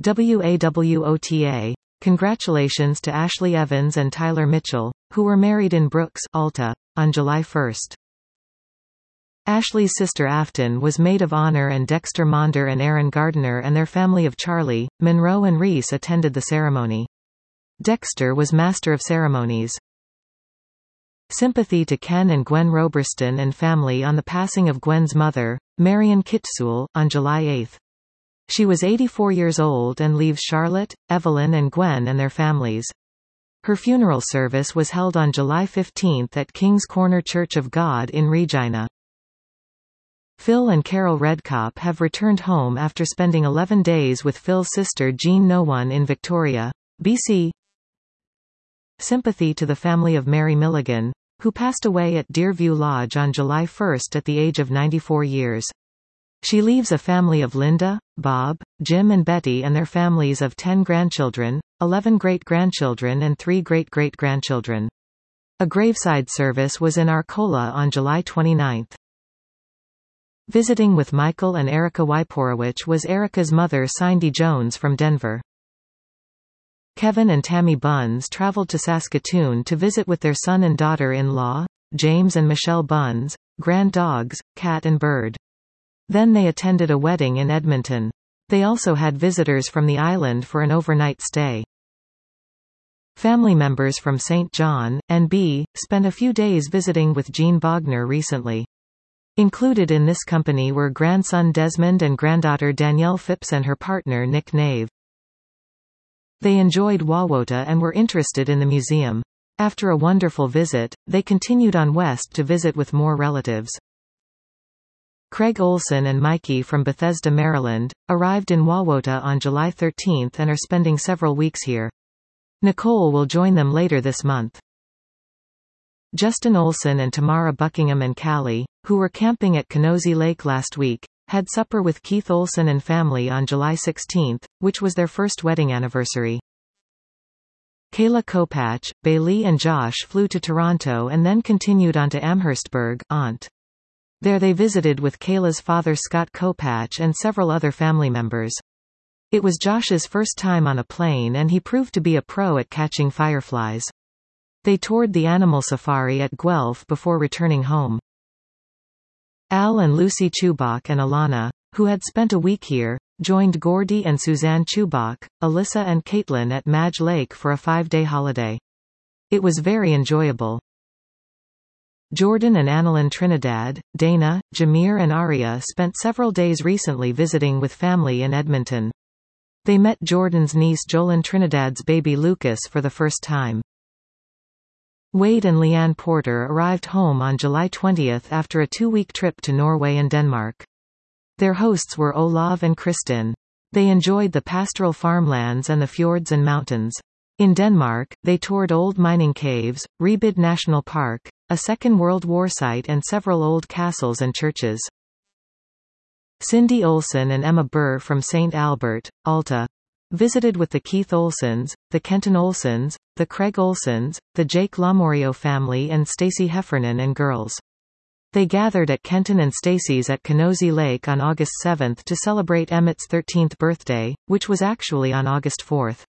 WAWOTA. Congratulations to Ashley Evans and Tyler Mitchell, who were married in Brooks, Alta, on July 1. Ashley's sister Afton was maid of honor, and Dexter Maunder and Aaron Gardner and their family of Charlie, Monroe and Reese attended the ceremony. Dexter was master of ceremonies. Sympathy to Ken and Gwen Roberston and family on the passing of Gwen's mother, Marion Kitsul, on July 8. She was 84 years old and leaves Charlotte, Evelyn and Gwen and their families. Her funeral service was held on July 15 at King's Corner Church of God in Regina. Phil and Carol Redkop have returned home after spending 11 days with Phil's sister Jean Noone in Victoria, BC. Sympathy to the family of Mary Milligan, who passed away at Deerview Lodge on July 1 at the age of 94 years. She leaves a family of Linda, Bob, Jim and Betty and their families of 10 grandchildren, 11 great-grandchildren and 3 great-great-grandchildren. A graveside service was in Arcola on July 29. Visiting with Michael and Erica Wyporowicz was Erica's mother Cindy Jones from Denver. Kevin and Tammy Buns traveled to Saskatoon to visit with their son and daughter-in-law, James and Michelle Buns, grand dogs, Cat and Bird. Then they attended a wedding in Edmonton. They also had visitors from the island for an overnight stay. Family members from St. John, NB, spent a few days visiting with Jean Bogner recently. Included in this company were grandson Desmond and granddaughter Danielle Phipps and her partner Nick Nave. They enjoyed Wawota and were interested in the museum. After a wonderful visit, they continued on west to visit with more relatives. Craig Olson and Mikey from Bethesda, Maryland, arrived in Wawota on July 13 and are spending several weeks here. Nicole will join them later this month. Justin Olson and Tamara Buckingham and Callie, who were camping at Kenosi Lake last week, had supper with Keith Olson and family on July 16, which was their first wedding anniversary. Kayla Kopach, Bailey and Josh flew to Toronto and then continued on to Amherstburg, Ont. There they visited with Kayla's father Scott Kopach and several other family members. It was Josh's first time on a plane and he proved to be a pro at catching fireflies. They toured the animal safari at Guelph before returning home. Al and Lucy Chubak and Alana, who had spent a week here, joined Gordy and Suzanne Chubak, Alyssa and Caitlin at Madge Lake for a 5-day holiday. It was very enjoyable. Jordan and Annalyn Trinidad, Dana, Jameer and Aria spent several days recently visiting with family in Edmonton. They met Jordan's niece Jolyn Trinidad's baby Lucas for the first time. Wade and Leanne Porter arrived home on July 20 after a 2-week trip to Norway and Denmark. Their hosts were Olav and Kristin. They enjoyed the pastoral farmlands and the fjords and mountains. In Denmark, they toured old mining caves, Rebid National Park, a Second World War site and several old castles and churches. Cindy Olson and Emma Burr from St. Albert, Alta, visited with the Keith Olsons, the Kenton Olsons, the Craig Olsons, the Jake Lamorio family and Stacy Heffernan and girls. They gathered at Kenton and Stacy's at Kenosi Lake on August 7 to celebrate Emmett's 13th birthday, which was actually on August 4.